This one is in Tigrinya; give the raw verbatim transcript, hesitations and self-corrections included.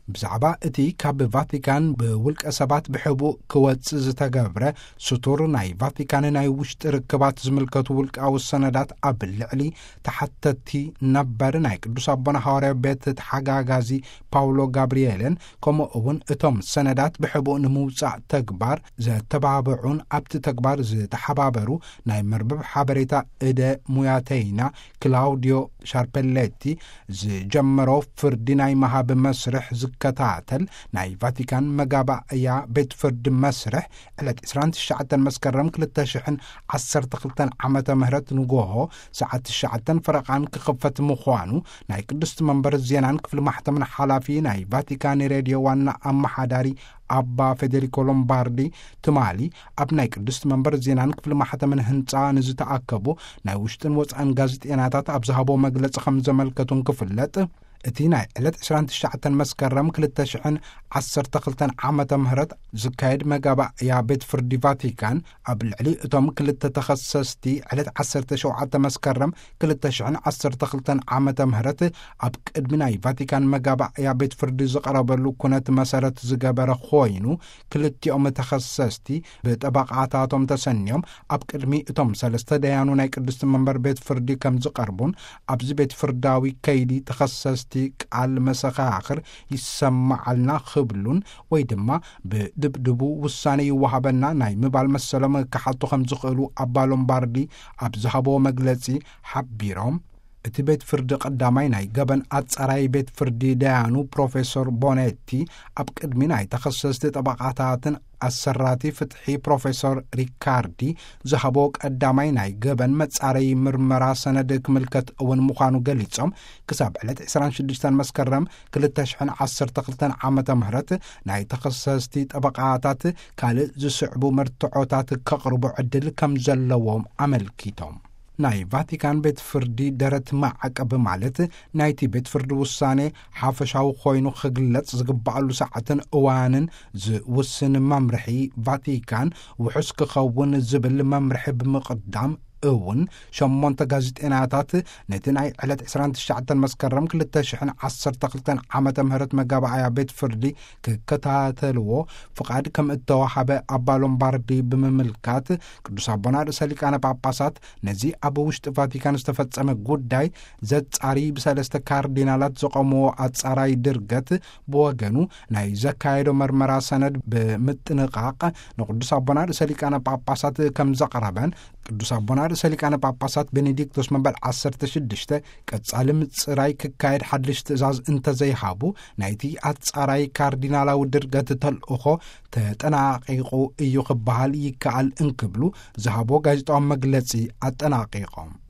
ብዛዕባ እቲ ካብ ቫቲካን ብውልቀ ሰባት ብሕቡእ ክወፅእ ዝተገብረ ስቱር ናይ ቫቲካን ናይ ውሽጢ ርክባት ዝምልከቱ ውልቃዊ ሰነዳት ኣብ ልዕሊ ተሓተቲ ነበር ናይ ቅዱስ ኣቦና ሐዋርያዊ ቤት ተሓጋጋዚ ፓውሎ ጋብርኤልን ከምኡ እውን እቶም ሰነዳት ብሕቡእ ንምውፃእ ተግባር ዘተባብዑን ኣብቲ ተግባር ዝተሓባበሩ ናይ መርበብ ሓበሬታ እደ ሙያተይና ክላውዲዮ ሻርፔሌቲ ዝጀመሮ ፍርዲ ናይ መሃብ መስርሕ ዝከታተል ናይ ቫቲካን መጋባእያ ቤት ፍርዲ መስርሕ ዕለት عشرين تشعة መስከረም ክልተ ሽሕ ዓሰርተ ክልተ ዓመተ ምህረት ንጎሆ ሰዓት ትሽዓተ ፍረቃን ክኽፈት ምዃኑ ናይ ቅድስት መንበር ዜናን ክፍሊ ማሕተምን ሓላፊ ናይ ቫቲካን ሬድዮ ዋና ኣመሓዳሪ አባ ፌዴሪኮ ሎምባርዲ ትማሊ ኣብ ናይ ቅድስት መንበር ዜናን ክፍሊ ማሕተምን ህንፃ ንዝተኣከቡ ናይ ውሽጥን ወፃእን ጋዜጤናታት ኣብ ዝሃቦ መግለፂ ከም ዘመልከቱን ክፍለጥ እቲ ናይ ዕለት عشرين تشعة መስከረም ክልተ ሽሕ ዓሰርተ ክልተ ዓመተ ምህረት ዝካየድ መጋባእያ ቤት ፍርዲ ቫቲካን ኣብ ልዕሊ እቶም ክልተ ተኸሰስቲ ዕለት ዓሰርተ ሸውዓተ መስከረም ክልተ ሽሕ ዓሰርተ ክልተ ዓመተ ምህረት ኣብ ቅድሚ ናይ ቫቲካን መጋባእያ ቤት ፍርዲ ዝቐረበሉ ኩነት መሰረት ዝገበረ ኮይኑ ክልቲኦም ተኸሰስቲ ብጠበቃታቶም ተሰንዮም ኣብ ቅድሚ እቶም ሰለስተ ደያኑ ናይ ቅድስት መንበር ቤት ፍርዲ ከም ዝቐርቡን ኣብዚ ቤት ፍርዳዊ ከይዲ ተኸሰስቲ ቃል መሰኻኽር ይሰማዓልና ክብሉን ወይ ድማ ብድብድቡ ውሳኔ ይወሃበና ናይ ምባል መሰሎም ክሓቱ ከም ዝኽእሉ ኣባ ሎምባርዲ ኣብ ዝሃቦ መግለፂ ሓቢሮም እቲ ቤት ፍርዲ ቀዳማይ ናይ ገበን ኣጻራይ ቤት ፍርዲ ደያኑ ፕሮፌሰር ቦኔቲ ኣብ ቅድሚ ናይ ተኸሰስቲ ጠበቃታትን ኣሰራቲ ፍትሒ ፕሮፌሰር ሪካርዲ ዝሃቦ ቀዳማይ ናይ ገበን መጻረይ ምርመራ ሰነድ ክምልከት እውን ምዃኑ ገሊጾም ክሳብ ዕለት عشرين وستة መስከረም ክልተ ሽሕ ዓሰርተ ክልተ ዓመተ ምህረት ናይ ተኸሰስቲ ጠበቃታት ካልእ ዝስዕቡ መርትዖታት ከቕርቡ ዕድል ከም ዘለዎም ኣመልኪቶም ናይ ቫቲካን ቤት ፍርዲ ደረት ማዕቀብ ማለት ናይቲ ቤት ፍርዲ ውሳኔ ሓፈሻዊ ኮይኑ ክግለጽ ዝግባአሉ ሰዓትን እዋንን ዝውስን መምርሒ ቫቲካን ውሑስ ክኸውን ዝብል መምርሒ ብምቕዳም እውን ሸሞንተ ጋዜጤናታት ነቲ ናይ ዕለት عشرين تشعة መስከረም ክልተ ሽሕ ዓሰርተ ክልተ ዓመተ ምህረት መጋባእያ ቤት ፍርዲ ክከታተልዎ ፍቃድ ከም እተዋሃበ ኣባ ሎምባርዲ ብምምልካት ቅዱስ ኣቦና ርእሰ ሊቃነ ጳጳሳት ነዚ ኣብ ውሽጢ ቫቲካን ዝተፈጸመ ጉዳይ ዘጻሪ ብሰለስተ ካርዲናላት ዘቆምዎ ኣጻራይ ድርገት ብወገኑ ናይ ዘካየዶ መርመራ ሰነድ ብምጥንቃቅ ንቅዱስ ኣቦና ርእሰ ሊቃነ ጳጳሳት ከም ዘቀረበን ቅዱስ ኣቦና ርእሰ ሊቃነ ጳጳሳት ቤኔዲክቶስ መንበል ዓሰርተ ሽዱሽተ ቀጻሊ ምጽራይ ክካየድ ሓድሽ ትእዛዝ እንተዘይሃቡ ናይቲ ኣጻራይ ካርዲናላዊ ድርገት ተልእኾ ተጠናቂቁ እዩ ክበሃል ይከኣል እንክብሉ ዝሃቦ ጋዜጣዊ መግለጺ ኣጠናቂቆም